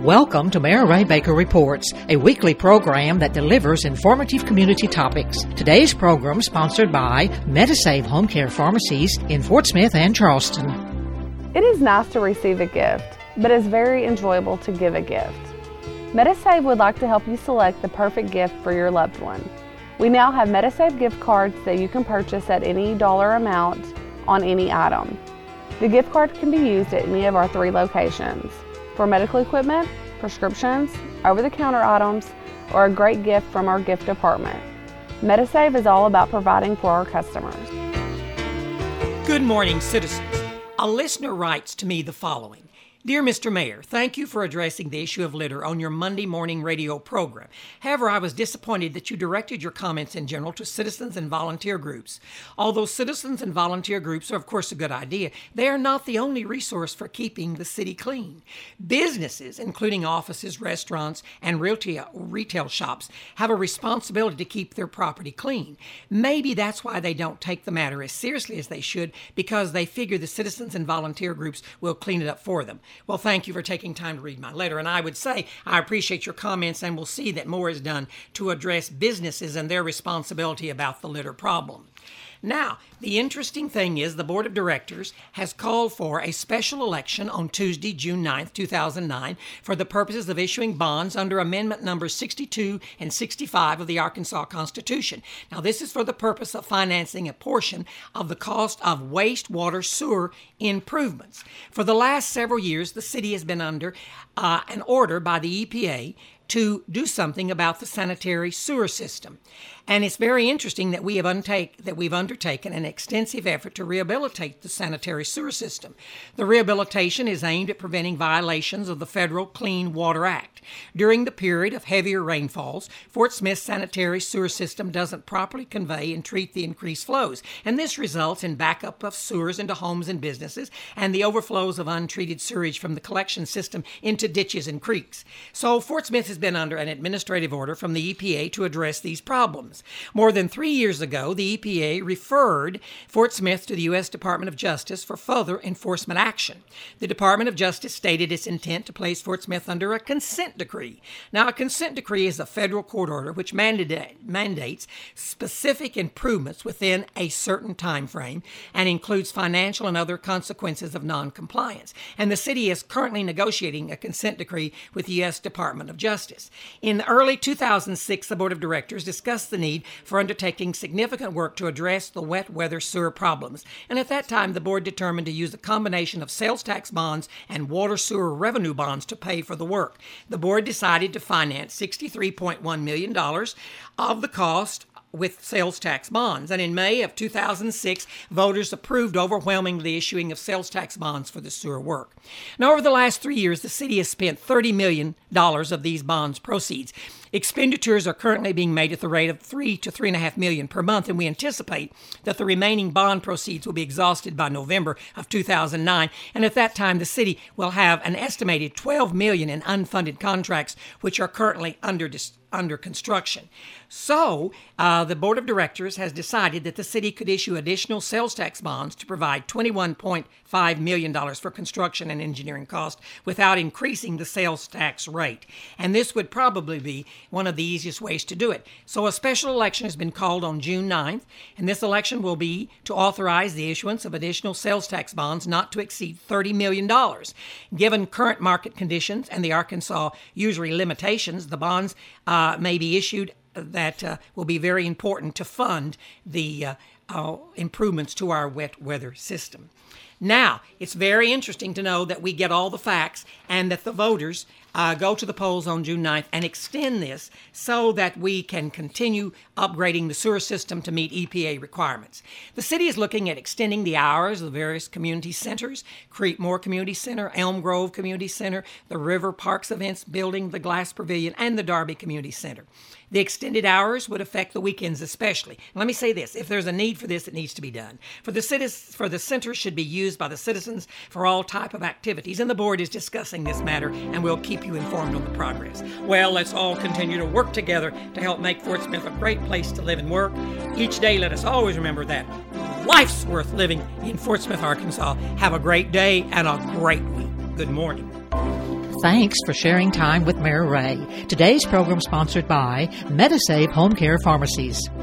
Welcome to Mayor Ray Baker Reports, a weekly program that delivers informative community topics. Today's program sponsored by Medisave Home Care Pharmacies in Fort Smith and Charleston. It is nice to receive a gift, but it's very enjoyable to give a gift. Medisave would like to help you select the perfect gift for your loved one. We now have Medisave gift cards that you can purchase at any dollar amount on any item. The gift card can be used at any of our 3 locations for medical equipment, prescriptions, over-the-counter items, or a great gift from our gift department. Medisave is all about providing for our customers. Good morning, citizens. A listener writes to me the following. Dear Mr. Mayor, thank you for addressing the issue of litter on your Monday morning radio program. However, I was disappointed that you directed your comments in general to citizens and volunteer groups. Although citizens and volunteer groups are, of course, a good idea, they are not the only resource for keeping the city clean. Businesses, including offices, restaurants, and retail shops, have a responsibility to keep their property clean. Maybe that's why they don't take the matter as seriously as they should, because they figure the citizens and volunteer groups will clean it up for them. Well, thank you for taking time to read my letter, and I would say I appreciate your comments, and we'll see that more is done to address businesses and their responsibility about the litter problem. Now, the interesting thing is the Board of Directors has called for a special election on Tuesday, June 9th, 2009, for the purposes of issuing bonds under Amendment Numbers 62 and 65 of the Arkansas Constitution. Now, this is for the purpose of financing a portion of the cost of wastewater sewer improvements. For the last several years, the city has been under an order by the EPA to do something about the sanitary sewer system. And it's very interesting that we've undertaken an extensive effort to rehabilitate the sanitary sewer system. The rehabilitation is aimed at preventing violations of the Federal Clean Water Act. During the period of heavier rainfalls, Fort Smith's sanitary sewer system doesn't properly convey and treat the increased flows, and this results in backup of sewers into homes and businesses and the overflows of untreated sewage from the collection system into ditches and creeks. So Fort Smith has been under an administrative order from the EPA to address these problems. More than 3 years ago, the EPA referred Fort Smith to the U.S. Department of Justice for further enforcement action. The Department of Justice stated its intent to place Fort Smith under a consent decree. Now, a consent decree is a federal court order which mandates specific improvements within a certain time frame and includes financial and other consequences of noncompliance. And the city is currently negotiating a consent decree with the U.S. Department of Justice. In early 2006, the Board of Directors discussed the need for undertaking significant work to address the wet weather sewer problems. And at that time, the board determined to use a combination of sales tax bonds and water sewer revenue bonds to pay for the work. The board decided to finance $63.1 million of the cost with sales tax bonds. And in May of 2006, voters approved overwhelmingly the issuing of sales tax bonds for the sewer work. Now, over the last 3 years, the city has spent $30 million of these bonds proceeds. Expenditures are currently being made at the rate of $3 to $3.5 million per month, and we anticipate that the remaining bond proceeds will be exhausted by November of 2009. And at that time, the city will have an estimated $12 million in unfunded contracts, which are currently under construction. So, the Board of Directors has decided that the city could issue additional sales tax bonds to provide $21.5 million for construction and engineering costs without increasing the sales tax rate. And this would probably be one of the easiest ways to do it. So a special election has been called on June 9th, and this election will be to authorize the issuance of additional sales tax bonds not to exceed $30 million. Given current market conditions and the Arkansas usury limitations, the bonds may be issued that will be very important to fund the improvements to our wet weather system. Now, it's very interesting to know that we get all the facts and that the voters go to the polls on June 9th and extend this so that we can continue upgrading the sewer system to meet EPA requirements. The city is looking at extending the hours of the various community centers, Creekmore Community Center, Elm Grove Community Center, the River Parks Events Building, the Glass Pavilion, and the Darby Community Center. The extended hours would affect the weekends especially. Let me say this, if there's a need for this, it needs to be done. For the center should be used by the citizens for all type of activities, and the board is discussing this matter, and we'll keep you informed on the progress. Well, let's all continue to work together to help make Fort Smith a great place to live and work. Each day, let us always remember that life's worth living in Fort Smith, Arkansas. Have a great day and a great week. Good morning. Thanks for sharing time with Mayor Ray. Today's program sponsored by Medisave Home Care Pharmacies.